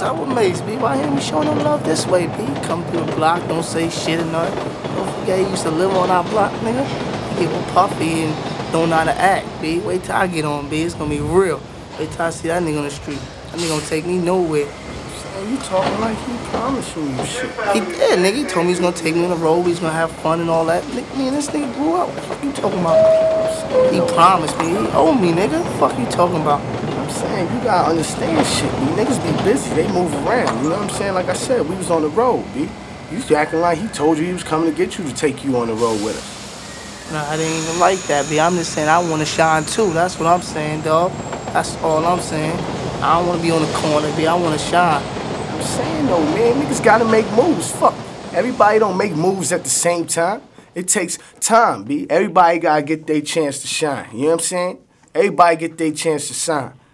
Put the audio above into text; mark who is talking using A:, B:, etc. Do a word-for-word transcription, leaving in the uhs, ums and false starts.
A: up with Mace, B? Why ain't we showing him love this way, B? Come through the block, don't say shit or nothing. Don't forget he used to live on our block, nigga. He get puffy and don't know how to act, B. Wait till I get on, B. It's gonna be real. Wait till I see that nigga on the street. That nigga gonna take me nowhere.
B: Man, you talking like he promising you shit.
A: He did, nigga. He told me he's gonna take me on the road, he's gonna have fun and all that. Nigga, me and this nigga grew up. What the fuck you talking about? He promised me. He owed me, nigga. What the fuck you talking about?
B: I'm saying, you gotta understand shit, B. Niggas be busy, they move around, you know what I'm saying? Like I said, we was on the road, B. You was acting like he told you he was coming to get you to take you on the road with us.
A: Nah, I didn't even like that, B. I'm just saying I wanna shine too. That's what I'm saying, dog. That's all I'm saying. I don't wanna be on the corner, B. I wanna shine.
B: I'm saying though, man, niggas gotta make moves. Fuck. Everybody don't make moves at the same time. It takes time, B. Everybody gotta get their chance to shine. You know what I'm saying? Everybody get their chance to shine.